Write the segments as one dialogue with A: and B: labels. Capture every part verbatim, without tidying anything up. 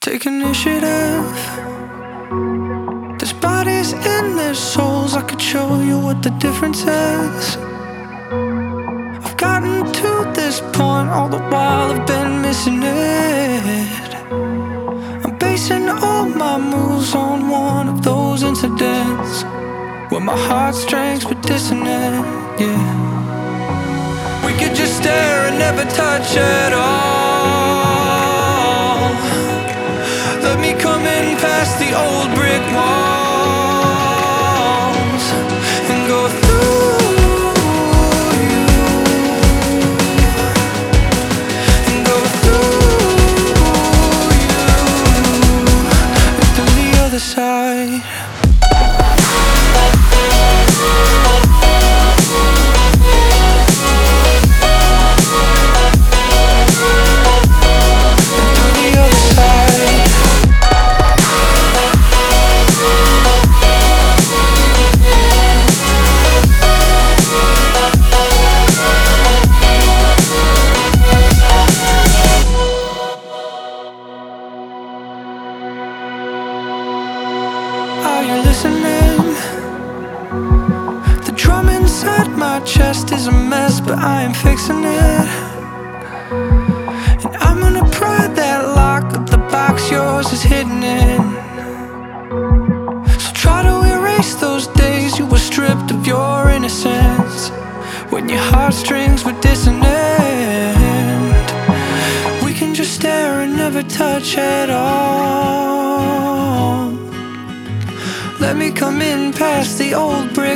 A: Take initiative. There's bodies in their souls. I could show you what the difference is. I've gotten to this point, all the while I've been missing it. I'm basing all my moves on one of those incidents where my heartstrings were dissonant, yeah. We could just stare and never touch at all. Let me come in past the old brick walls and go through you, and go through you, and through the other side. Are you listening? The drum inside my chest is a mess, but I am fixing it. And I'm gonna pry that lock of the box yours is hidden in. So try to erase those days you were stripped of your innocence, when your heartstrings were dissonant. We can just stare and never touch at all. Let me come in past the old brick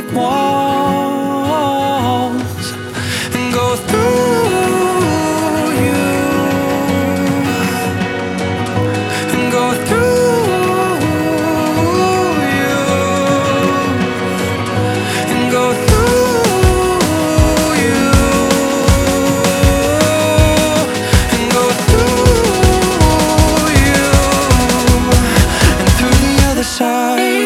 A: walls and go through you, and go through you, and go through you, and go through you, and through the other side.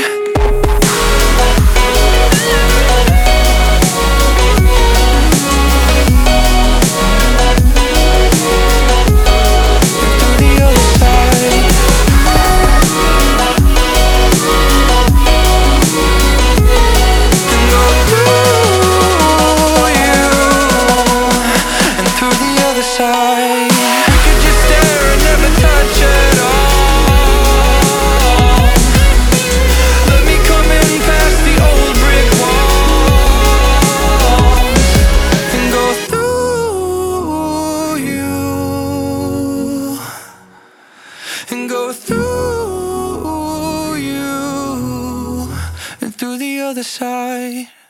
A: And go through you, and through the other side.